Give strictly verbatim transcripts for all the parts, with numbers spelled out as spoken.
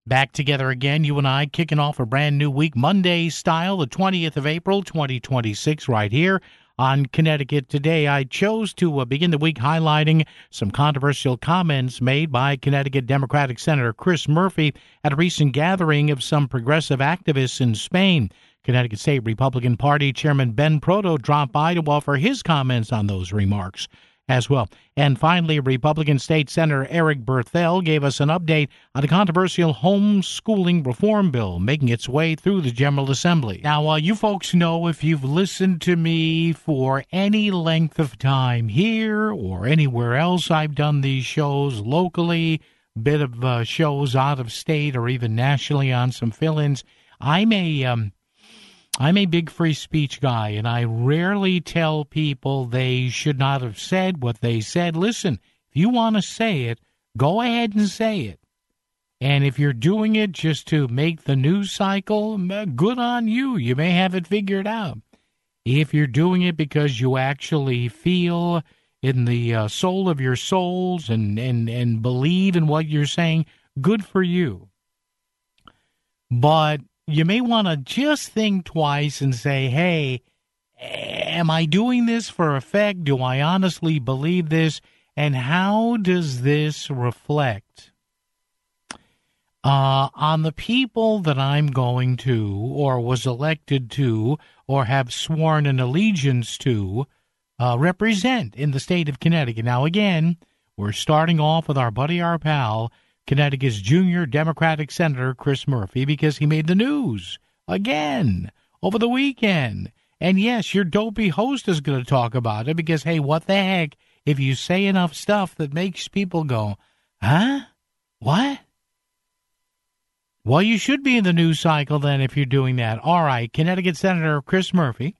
Back together again, you and I, kicking off a brand new week, Monday style, the twentieth of April, twenty twenty-six, right here on Connecticut Today. I chose to uh, begin the week highlighting some controversial comments made by Connecticut Democratic Senator Chris Murphy at a recent gathering of some progressive activists in Spain. Connecticut State Republican Party Chairman Ben Proto dropped by to offer his comments on those remarks as well. And finally, Republican State Senator Eric Berthel gave us an update on the controversial homeschooling reform bill making its way through the General Assembly. Now, uh, you folks know, if you've listened to me for any length of time here or anywhere else, I've done these shows locally, bit of uh, shows out of state or even nationally on some fill-ins. I'm a um, I'm a big free speech guy, and I rarely tell people they should not have said what they said. Listen, if you want to say it, go ahead and say it. And if you're doing it just to make the news cycle, good on you. You may have it figured out. If you're doing it because you actually feel in the uh, soul of your souls and, and, and believe in what you're saying, good for you. But you may want to just think twice and say, hey, am I doing this for effect? Do I honestly believe this? And how does this reflect uh, on the people that I'm going to or was elected to or have sworn an allegiance to uh, represent in the state of Connecticut? Now, again, we're starting off with our buddy, our pal, Connecticut's junior Democratic Senator Chris Murphy, because he made the news again over the weekend. And yes, your dopey host is going to talk about it because, hey, what the heck, if you say enough stuff that makes people go, huh? What? Well, you should be in the news cycle then if you're doing that. All right, Connecticut Senator Chris Murphy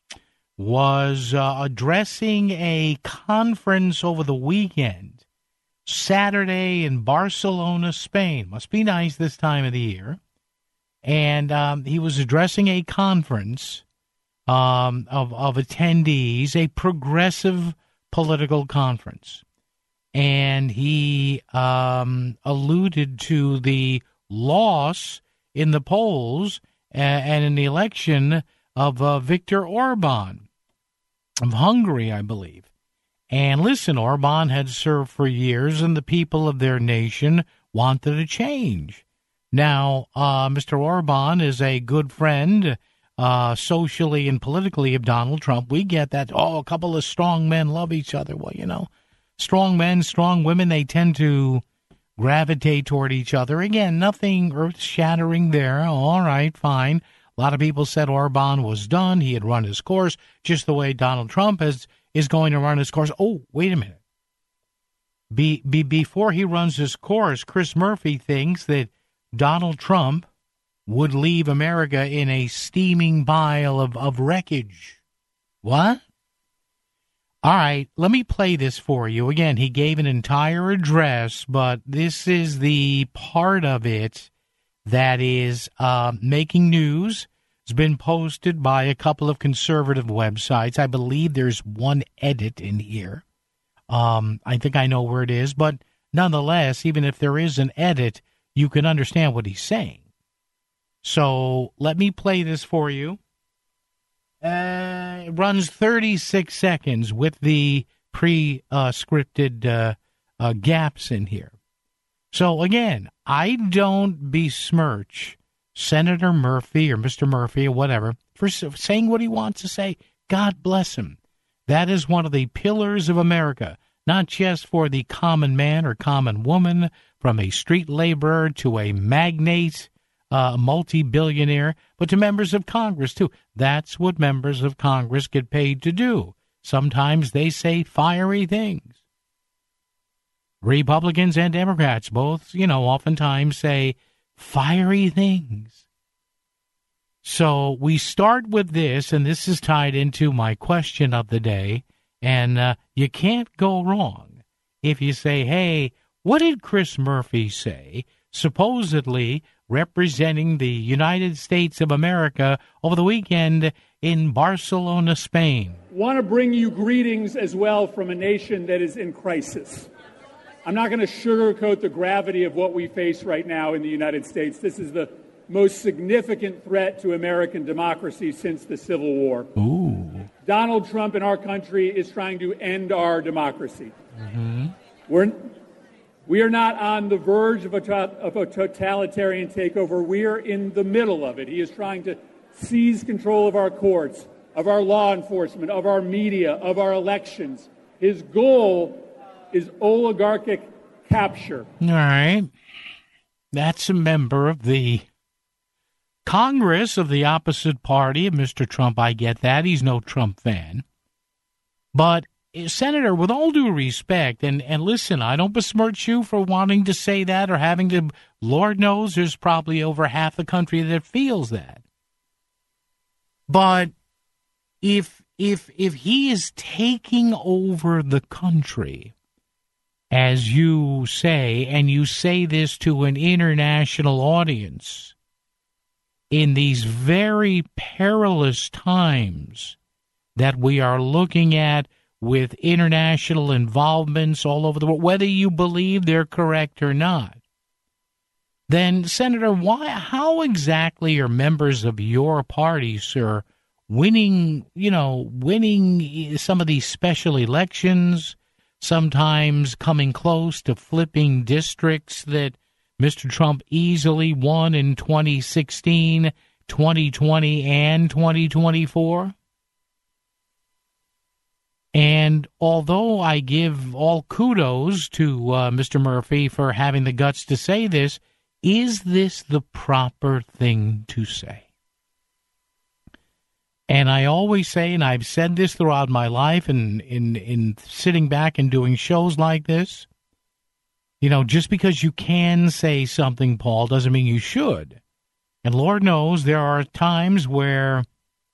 was uh, addressing a conference over the weekend, Saturday in Barcelona, Spain. Must be nice this time of the year. And um, he was addressing a conference um, of, of attendees, a progressive political conference. And he um, alluded to the loss in the polls uh, and in the election of uh, Viktor Orban of Hungary, I believe. And listen, Orban had served for years, and the people of their nation wanted a change. Now, uh, Mister Orban is a good friend uh, socially and politically of Donald Trump. We get that. Oh, a couple of strong men love each other. Well, you know, strong men, strong women, they tend to gravitate toward each other. Again, nothing earth-shattering there. All right, fine. A lot of people said Orban was done. He had run his course, just the way Donald Trump has is going to run his course. Oh, wait a minute. Be, be, before he runs his course, Chris Murphy thinks that Donald Trump would leave America in a steaming pile of, of wreckage. What? All right, let me play this for you. Again, he gave an entire address, but this is the part of it that is uh, making news. It's been posted by a couple of conservative websites. I believe there's one edit in here. Um, I think I know where it is, but nonetheless, even if there is an edit, you can understand what he's saying. So let me play this for you. Uh, it runs thirty-six seconds with the pre-scripted uh, uh, gaps in here. So again, I don't besmirch Senator Murphy or Mister Murphy or whatever for saying what he wants to say. God bless him. That is one of the pillars of America, not just for the common man or common woman, from a street laborer to a magnate, uh, multi-billionaire, but to members of Congress, too. That's what members of Congress get paid to do. Sometimes they say fiery things. Republicans and Democrats both, you know, oftentimes say fiery things. So we start with this, and this is tied into my question of the day, and uh, you can't go wrong if you say, hey, what did Chris Murphy say, supposedly representing the United States of America over the weekend in Barcelona, Spain? I want to bring you greetings as well from a nation that is in crisis. I'm not going to sugarcoat the gravity of what we face right now in the United States. This is the most significant threat to American democracy since the Civil War. Ooh. Donald Trump in our country is trying to end our democracy. Mm-hmm. We're, we are not on the verge of a, to, of a totalitarian takeover. We are in the middle of it. He is trying to seize control of our courts, of our law enforcement, of our media, of our elections. His goal is oligarchic capture. All right. That's a member of the Congress of the opposite party of Mister Trump. I get that. He's no Trump fan. But, Senator, with all due respect, and, and listen, I don't besmirch you for wanting to say that or having to, Lord knows there's probably over half the country that feels that. But if if if he is taking over the country, as you say, and you say this to an international audience, in these very perilous times that we are looking at with international involvements all over the world, whether you believe they're correct or not, then, Senator, why? How exactly are members of your party, sir, winning, you know, winning some of these special elections, sometimes coming close to flipping districts that Mister Trump easily won in twenty sixteen, twenty twenty, and twenty twenty-four? And although I give all kudos to uh, Mister Murphy for having the guts to say this, is this the proper thing to say? And I always say, and I've said this throughout my life and in, in sitting back and doing shows like this, you know, just because you can say something, Paul, doesn't mean you should. And Lord knows there are times where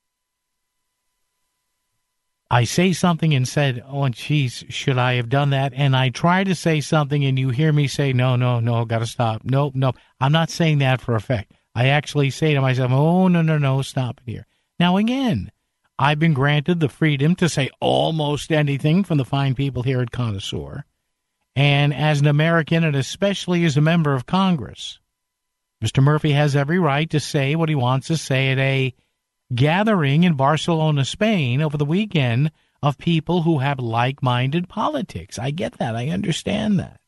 I say something and said, oh, geez, should I have done that? And I try to say something and you hear me say, no, no, no, got to stop. Nope, nope. I'm not saying that for effect. I actually say to myself, oh, no, no, no, stop it here. Now, again, I've been granted the freedom to say almost anything from the fine people here at Connoisseur. And as an American, and especially as a member of Congress, Mister Murphy has every right to say what he wants to say at a gathering in Barcelona, Spain over the weekend of people who have like-minded politics. I get that. I understand that.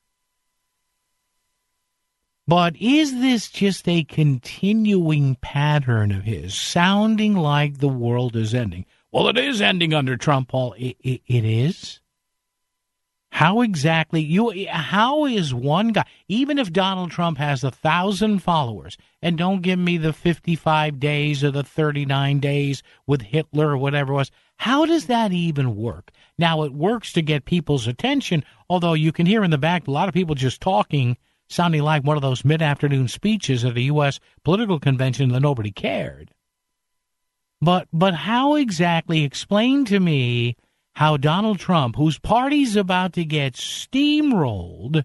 But is this just a continuing pattern of his, sounding like the world is ending? Well, it is ending under Trump, Paul. It, it, it is? How exactly? You? How is one guy, even if Donald Trump has a thousand followers, and don't give me the fifty-five days or the thirty-nine days with Hitler or whatever it was, how does that even work? Now, it works to get people's attention, although you can hear in the back a lot of people just talking, sounding like one of those mid-afternoon speeches at a U S political convention that nobody cared. But but how exactly, explain to me how Donald Trump, whose party's about to get steamrolled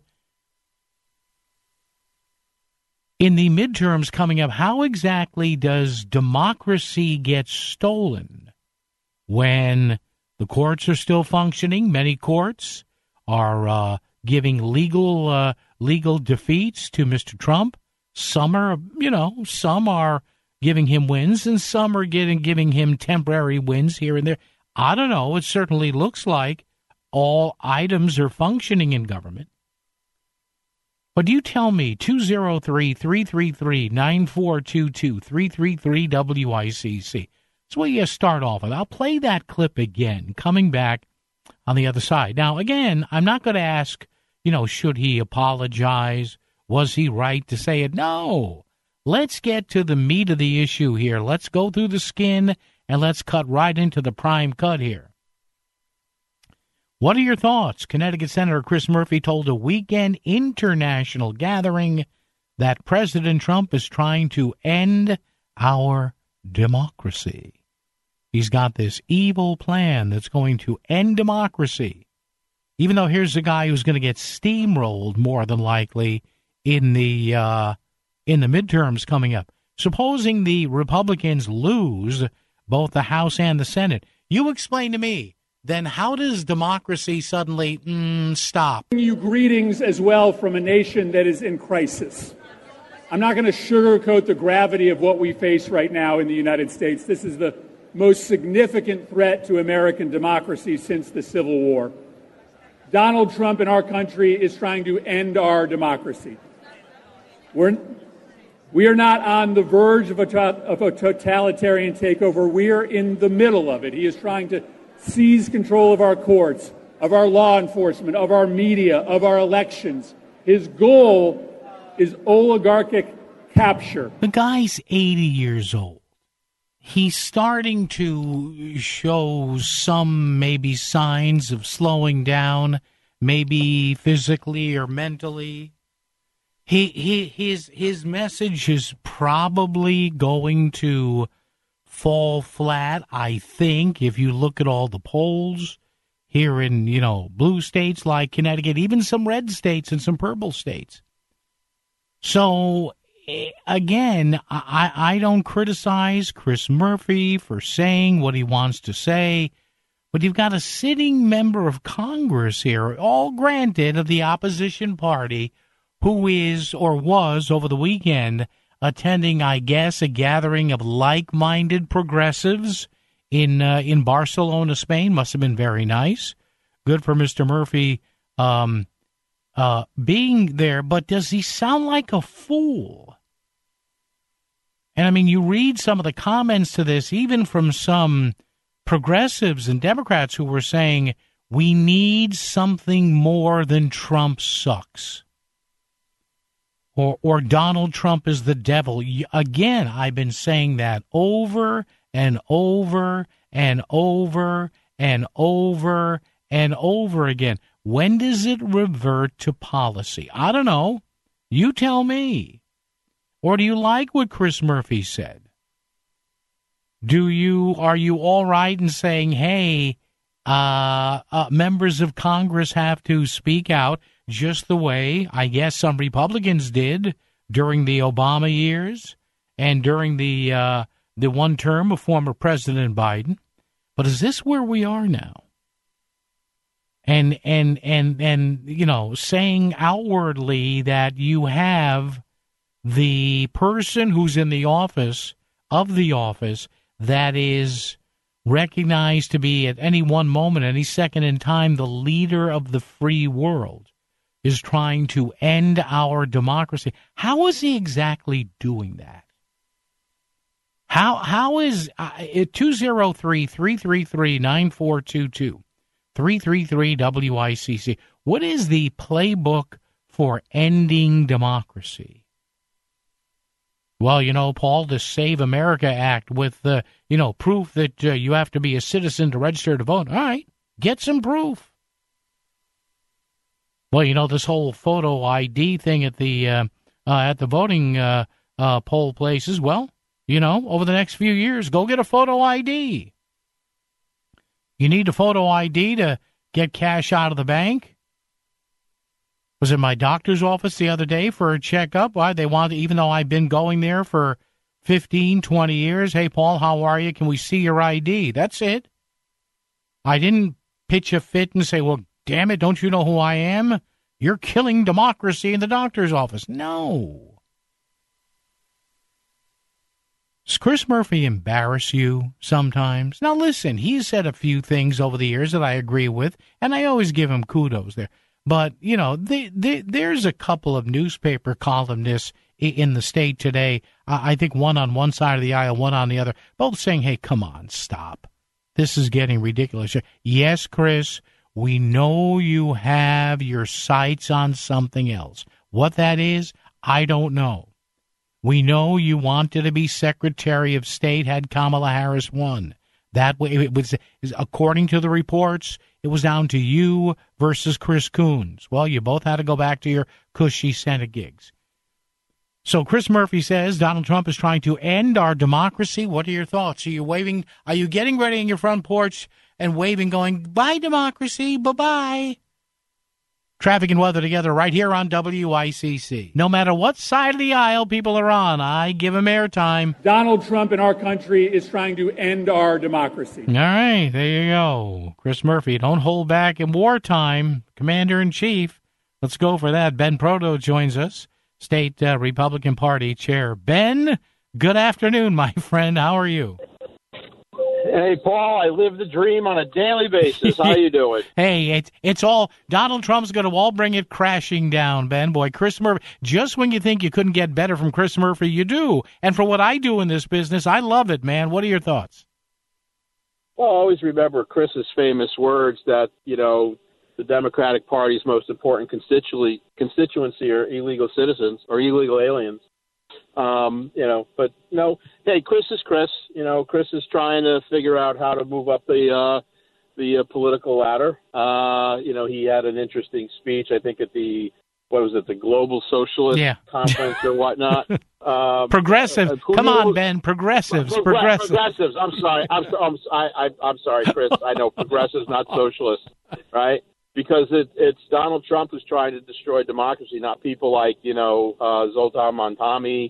in the midterms coming up, how exactly does democracy get stolen when the courts are still functioning? Many courts are uh, giving legal uh, legal defeats to Mister Trump. Some are, you know, some are giving him wins, and some are getting giving him temporary wins here and there. I don't know. It certainly looks like all items are functioning in government. But you tell me, two oh three, three three three, nine four two two, three three three W I C C. That's what you start off with. I'll play that clip again, coming back on the other side. Now, again, I'm not going to ask, you know, should he apologize? Was he right to say it? No. Let's get to the meat of the issue here. Let's go through the skin, and let's cut right into the prime cut here. What are your thoughts? Connecticut Senator Chris Murphy told a weekend international gathering that President Trump is trying to end our democracy. He's got this evil plan that's going to end democracy, even though here's a guy who's going to get steamrolled more than likely in the uh, in the midterms coming up. Supposing the Republicans lose both the House and the Senate, you explain to me, then how does democracy suddenly mm, stop? You greetings as well from a nation that is in crisis. I'm not going to sugarcoat the gravity of what we face right now in the United States. This is the most significant threat to American democracy since the Civil War. Donald Trump in our country is trying to end our democracy. We're, we are not on the verge of a, of a totalitarian takeover. We are in the middle of it. He is trying to seize control of our courts, of our law enforcement, of our media, of our elections. His goal is oligarchic capture. The guy's eighty years old. He's starting to show some maybe signs of slowing down, maybe physically or mentally. He, he, his, his message is probably going to fall flat, I think, if you look at all the polls here in, you know, blue states like Connecticut, even some red states and some purple states. So, again, I, I don't criticize Chris Murphy for saying what he wants to say, but you've got a sitting member of Congress here, all granted of the opposition party, who is or was over the weekend attending, I guess, a gathering of like-minded progressives in uh, in Barcelona, Spain. Must have been very nice. Good for Mister Murphy um, uh, being there, but does he sound like a fool? And, I mean, you read some of the comments to this, even from some progressives and Democrats who were saying, we need something more than Trump sucks. Or, or Donald Trump is the devil. Again, I've been saying that over and over and over and over and over again. When does it revert to policy? I don't know. You tell me. Or do you like what Chris Murphy said? Do you, are you all right in saying, hey, uh, uh, members of Congress have to speak out just the way, I guess, some Republicans did during the Obama years and during the uh, the one term of former President Biden? But is this where we are now? And and and and you know, saying outwardly that you have the person who's in the office of the office that is recognized to be at any one moment, any second in time, the leader of the free world, is trying to end our democracy. How is he exactly doing that? How how is uh, two oh three, three three three, nine four two two, three three three W I C C. What is the playbook for ending democracy? Well, you know, Paul, the Save America Act with, uh, you know, proof that uh, you have to be a citizen to register to vote. All right, get some proof. Well, you know, this whole photo I D thing at the uh, uh, at the voting uh, uh, poll places, well, you know, over the next few years, go get a photo I D. You need a photo I D to get cash out of the bank? Was in my doctor's office the other day for a checkup. Why they want, even though I've been going there for fifteen, twenty years. Hey, Paul, how are you? Can we see your I D? That's it. I didn't pitch a fit and say, well, damn it, don't you know who I am? You're killing democracy in the doctor's office. No. Does Chris Murphy embarrass you sometimes? Now, listen, he's said a few things over the years that I agree with, and I always give him kudos there. But, you know, they, they, there's a couple of newspaper columnists in the state today, uh, I think one on one side of the aisle, one on the other, both saying, hey, come on, stop. This is getting ridiculous. Yes, Chris, we know you have your sights on something else. What that is, I don't know. We know you wanted to be Secretary of State had Kamala Harris won. That way, it was, according to the reports, it was down to you versus Chris Coons. Well, you both had to go back to your cushy Senate gigs. So Chris Murphy says Donald Trump is trying to end our democracy. What are your thoughts? Are you waving? Are you getting ready on your front porch and waving, going, bye, democracy, bye-bye? Traffic and weather together right here on W I C C. No matter what side of the aisle people are on, I give them airtime. Donald Trump in our country is trying to end our democracy. All right, there you go. Chris Murphy, don't hold back in wartime. Commander-in-Chief. Let's go for that. Ben Proto joins us, State uh, Republican Party Chair. Ben, good afternoon, my friend. How are you? Hey, Paul, I live the dream on a daily basis. How you doing? Hey, it's it's all Donald Trump's going to all bring it crashing down, Ben. Boy, Chris Murphy, just when you think you couldn't get better from Chris Murphy, you do. And for what I do in this business, I love it, man. What are your thoughts? Well, I always remember Chris's famous words that, you know, the Democratic Party's most important constituency, constituency are illegal citizens or illegal aliens. Um, you know, but, you know, hey, Chris is Chris. You know, Chris is trying to figure out how to move up the uh, the uh, political ladder. Uh, you know, he had an interesting speech, I think, at the, what was it, the Global Socialist yeah. Conference or whatnot. Um, Progressive. uh, Come on, was, Ben. Progressives. Pro- progressives. Progressives. I'm sorry. I'm, so, I'm, I, I, I'm sorry, Chris. I know progressives, not socialists, right? Because it, it's Donald Trump who's trying to destroy democracy, not people like, you know, uh, Zoltan Montami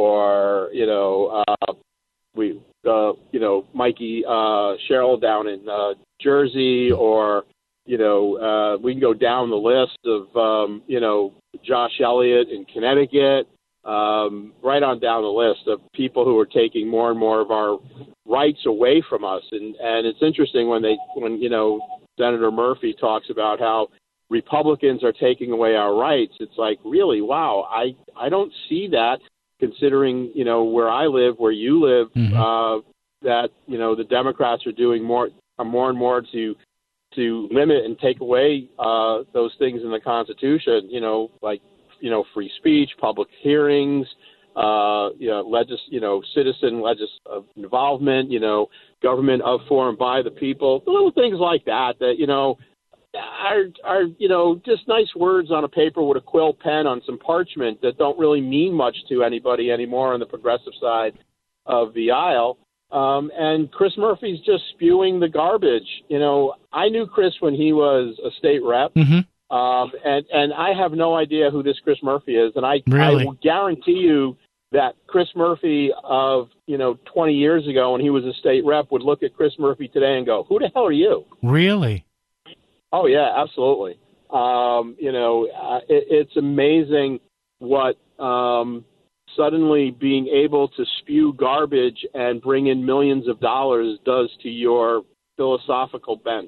or, you know, uh, we, uh, you know, Mikey uh, Sherrill down in uh, Jersey, or, you know, uh, we can go down the list of, um, you know, Josh Elliott in Connecticut, um, right on down the list of people who are taking more and more of our rights away from us. And, and it's interesting when they, when, you know, Senator Murphy talks about how Republicans are taking away our rights. It's like, really, wow, I, I don't see that, considering, you know, where I live, where you live, mm-hmm. uh, that, you know, the Democrats are doing more, are more and more to to limit and take away uh, those things in the Constitution, you know, like, you know, free speech, public hearings, uh, you know, legis, you know, citizen legis uh, involvement, you know, government of, for, and by the people, little things like that, that, you know, are, are, you know, just nice words on a paper with a quill pen on some parchment that don't really mean much to anybody anymore on the progressive side of the aisle. Um, and Chris Murphy's just spewing the garbage. You know, I knew Chris when he was a state rep. Mm-hmm. Um, and, and I have no idea who this Chris Murphy is. And I, really? I will guarantee you that Chris Murphy of, you know, twenty years ago when he was a state rep would look at Chris Murphy today and go, who the hell are you? Really? Oh, yeah, absolutely. Um, you know, uh, it, it's amazing what um, suddenly being able to spew garbage and bring in millions of dollars does to your philosophical bent.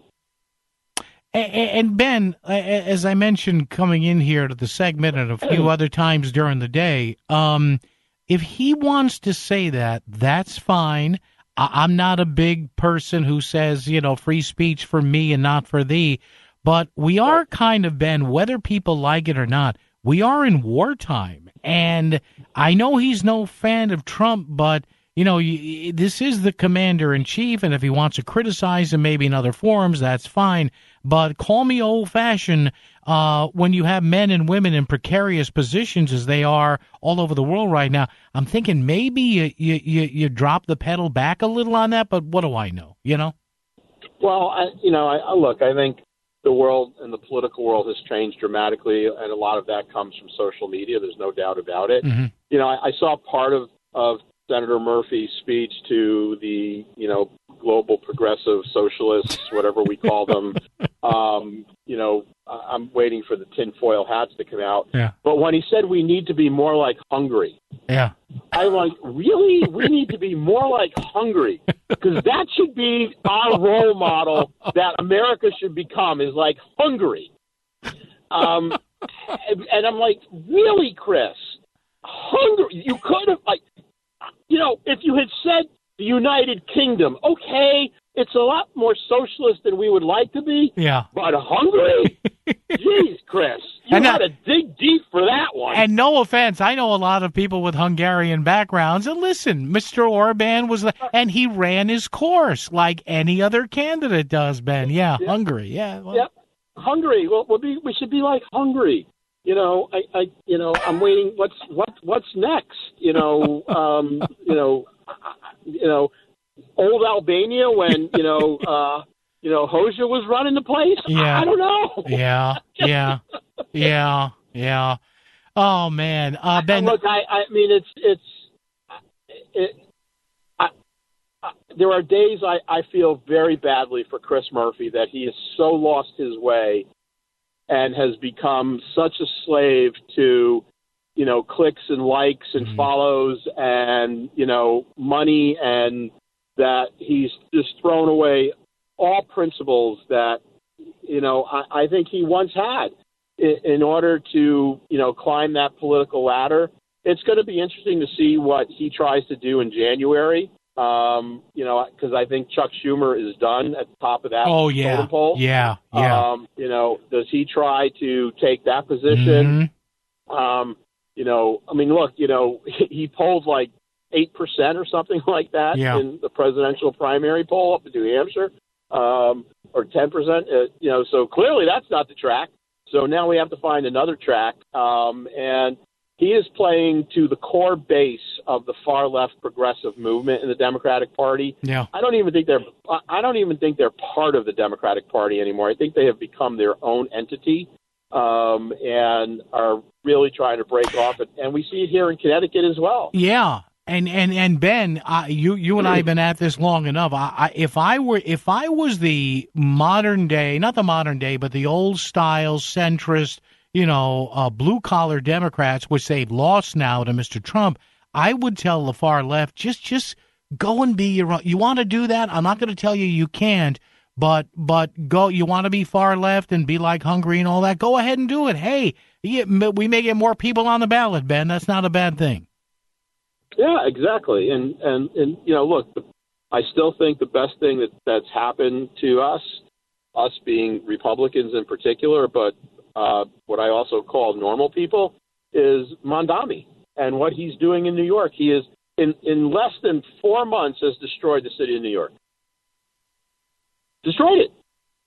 And Ben, as I mentioned coming in here to the segment and a few other times during the day, um, if he wants to say that, that's fine. I'm not a big person who says, you know, free speech for me and not for thee. But we are kind of, Ben, whether people like it or not, we are in wartime. And I know he's no fan of Trump, but, you know, this is the commander-in-chief, and if he wants to criticize him maybe in other forums, that's fine. But call me old-fashioned uh, when you have men and women in precarious positions as they are all over the world right now. I'm thinking maybe you, you, you, you drop the pedal back a little on that, but what do I know, you know? Well, I, you know, I, look, I think the world and the political world has changed dramatically, and a lot of that comes from social media. There's no doubt about it. Mm-hmm. You know, I, I saw part of, of Senator Murphy's speech to the, you know, global progressive socialists, whatever we call them. um, you know, I'm waiting for the tinfoil hats to come out. Yeah. But when he said we need to be more like Hungary, yeah, I'm like, really? We need to be more like Hungary, because that should be our role model that America should become, is like Hungary. Um, and, and I'm like, really, Chris? Hungary? You could have, like, you know, if you had said the United Kingdom, okay, it's a lot more socialist than we would like to be. Yeah. But Hungary? Jeez, Chris, you had to dig deep for that one. And no offense, I know a lot of people with Hungarian backgrounds. And listen, Mister Orban was, and he ran his course like any other candidate does, Ben. Yeah, yeah. Hungary. Yeah. Well. Yeah. Hungary. Well, we'll be, we should be like Hungary. You know, I, I, you know, I'm waiting. What's what, what's next? You know, um, you know, you know, old Albania when you know, uh, you know, Hoxha was running the place. Yeah. I don't know. Yeah, yeah. Yeah, yeah. Oh man, uh, Ben. Look, I, I mean, it's it's. It, I, I, there are days I, I feel very badly for Chris Murphy that he has so lost his way and has become such a slave to, you know, clicks and likes and mm-hmm. follows and, you know, money, and that he's just thrown away all principles that, you know, I, I think he once had in, in order to, you know, climb that political ladder. It's going to be interesting to see what he tries to do in January. Um, you know, because I think Chuck Schumer is done at the top of that oh, yeah. totem pole. Yeah, yeah. Um, you know, does he try to take that position? Mm-hmm. Um, you know, I mean, look, you know, he polled like eight percent or something like that yeah. in the presidential primary poll up in New Hampshire, um, or ten percent. Uh, you know, so clearly that's not the track. So now we have to find another track, um, and he is playing to the core base of the far left progressive movement in the Democratic Party. Yeah. I don't even think they're I don't even think they're part of the Democratic Party anymore. I think they have become their own entity, um, and are really trying to break off it. And we see it here in Connecticut as well. Yeah. And and and Ben, uh, you you and I have been at this long enough. I, I, if I were if I was the modern day, not the modern day, but the old style centrist, you know, uh, blue-collar Democrats, which they've lost now to Mister Trump, I would tell the far left, just just go and be your own. You want to do that? I'm not going to tell you you can't, but but go. You want to be far left and be like Hungary and all that? Go ahead and do it. Hey, we may get more people on the ballot, Ben. That's not a bad thing. Yeah, exactly. And, and, and you know, look, I still think the best thing that, that's happened to us, us being Republicans in particular, but Uh, what I also call normal people, is Mondami and what he's doing in New York. He is, in, in less than four months, has destroyed the city of New York. Destroyed it.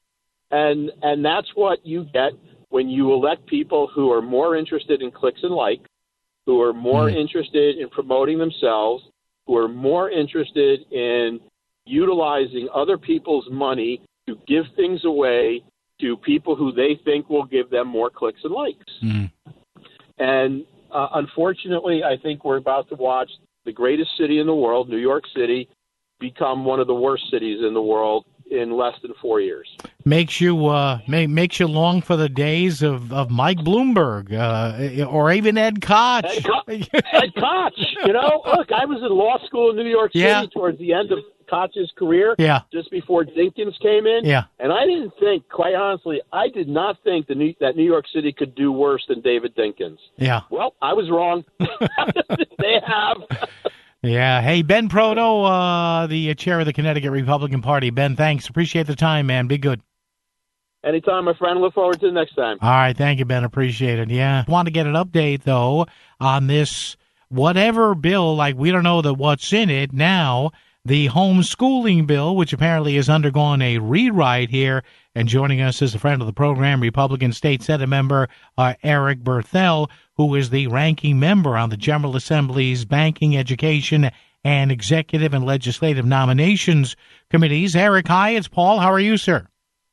And and that's what you get when you elect people who are more interested in clicks and likes, who are more mm. interested in promoting themselves, who are more interested in utilizing other people's money to give things away to people who they think will give them more clicks and likes. Mm. And uh, unfortunately, I think we're about to watch the greatest city in the world, New York City, become one of the worst cities in the world in less than four years. Makes you uh, may, makes you long for the days of, of Mike Bloomberg uh, or even Ed Koch. Ed, Co- Ed Koch, you know, look, I was in law school in New York City yeah. towards the end of Koch's career, yeah. just before Dinkins came in. Yeah. And I didn't think, quite honestly, I did not think the New, that New York City could do worse than David Dinkins. Yeah. Well, I was wrong. They have. Yeah. Hey, Ben Proto, uh, the chair of the Connecticut Republican Party. Ben, thanks. Appreciate the time, man. Be good. Anytime, my friend. Look forward to the next time. All right. Thank you, Ben. Appreciate it. Yeah. Want to get an update, though, on this whatever bill, like we don't know the what's in it now, the homeschooling bill, which apparently has undergone a rewrite here. And joining us is a friend of the program, Republican State Senate member uh, Eric Berthel, who is the ranking member on the General Assembly's Banking, Education, and Executive and Legislative Nominations Committees. Eric, hi, it's Paul. How are you, sir?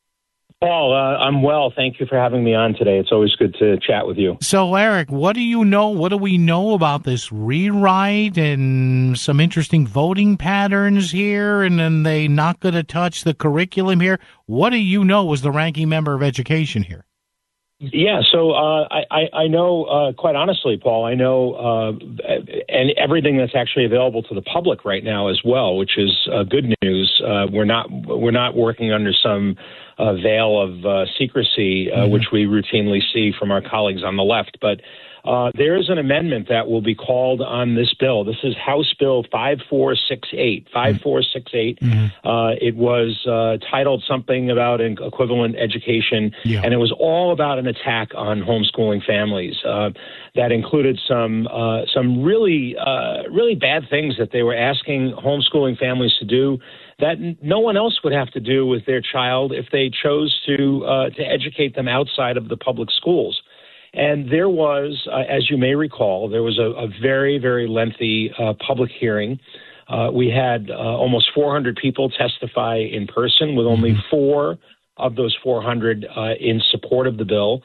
Paul, uh, I'm well. Thank you for having me on today. It's always good to chat with you. So, Eric, what do you know? What do we know about this rewrite and some interesting voting patterns here? And then they not going to touch the curriculum here. What do you know as the ranking member of education here? Yeah, so uh, I, I know, uh, quite honestly, Paul, I know uh, and everything that's actually available to the public right now as well, which is uh, good news. Uh, we're not we're not working under some uh, veil of uh, secrecy, uh, mm-hmm. which we routinely see from our colleagues on the left. But uh, there is an amendment that will be called on this bill. This is House Bill five four six eight. five four six eight. Mm-hmm. Uh, it was uh, titled something about an equivalent education, yeah. and it was all about an attack on homeschooling families. Uh, that included some uh, some really uh, really bad things that they were asking homeschooling families to do that no one else would have to do with their child if they chose to uh, to educate them outside of the public schools. And there was, uh, as you may recall, there was a, a very, very lengthy uh, public hearing. Uh, we had uh, almost four hundred people testify in person, with only four of those four hundred uh, in support of the bill.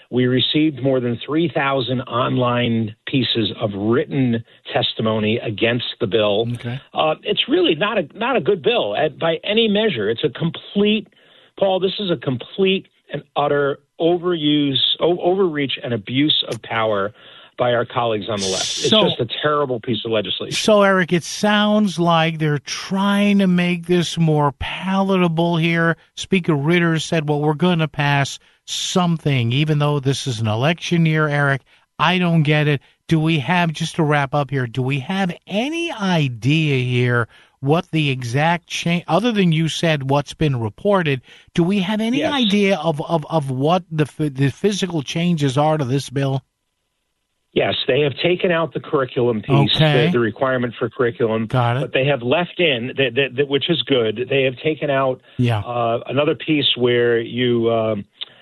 We received more than three thousand online pieces of written testimony against the bill. Okay. Uh, it's really not a not a good bill at, by any measure. It's a complete, Paul, this is a complete and utter overuse, o- overreach and abuse of power by our colleagues on the left. It's So- just a terrible piece of legislation. So, Eric, it sounds like they're trying to make this more palatable here. Speaker Ritter said, well, we're going to pass something, even though this is an election year, Eric. I don't get it. Do we have, just to wrap up here, do we have any idea here what the exact change, other than you said what's been reported, do we have any Yes. idea of, of, of what the the physical changes are to this bill? Yes, they have taken out the curriculum piece, Okay. the, the requirement for curriculum. Got it. But they have left in, the, the, the, which is good, they have taken out Yeah. uh, another piece where you, um,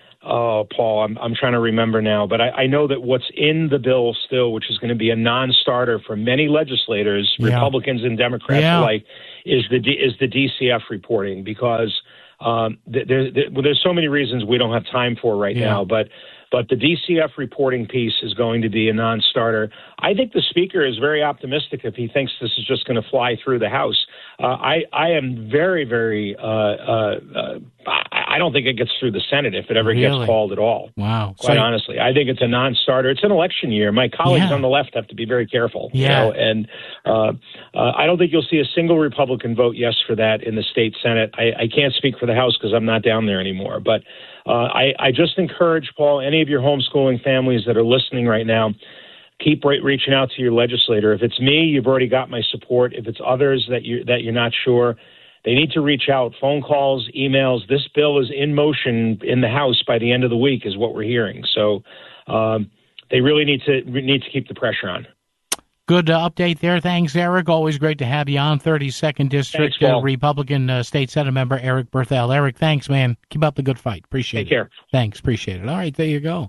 oh, Paul, I'm, I'm trying to remember now, but I, I know that what's in the bill still, which is going to be a non-starter for many legislators, Yeah. Republicans and Democrats Yeah. alike, is the D, is the D C F reporting, because um, th- there, there, well, there's so many reasons we don't have time for right Yeah. now, but But the D C F reporting piece is going to be a non-starter. I think the Speaker is very optimistic if he thinks this is just going to fly through the House. Uh, I, I am very, very, uh, uh, uh, I don't think it gets through the Senate if it ever Really? gets called at all. Wow. Quite So- honestly, I think it's a non-starter. It's an election year. My colleagues Yeah. on the left have to be very careful. Yeah. You know? And uh, uh, I don't think you'll see a single Republican vote yes for that in the state Senate. I, I can't speak for the House because I'm not down there anymore. But uh, I, I just encourage, Paul, any of your homeschooling families that are listening right now, keep re- reaching out to your legislator. If it's me, you've already got my support. If it's others that you that you're not sure, they need to reach out. Phone calls, emails. This bill is in motion in the House by the end of the week, is what we're hearing. So um, they really need to need to keep the pressure on. Good uh, update there. Thanks, Eric. Always great to have you on. thirty-second District Thanks, Paul. uh, Republican uh, State Senate member Eric Berthel. Eric, thanks, man. Keep up the good fight. Appreciate Take it. care. Thanks. Appreciate it. All right, there you go.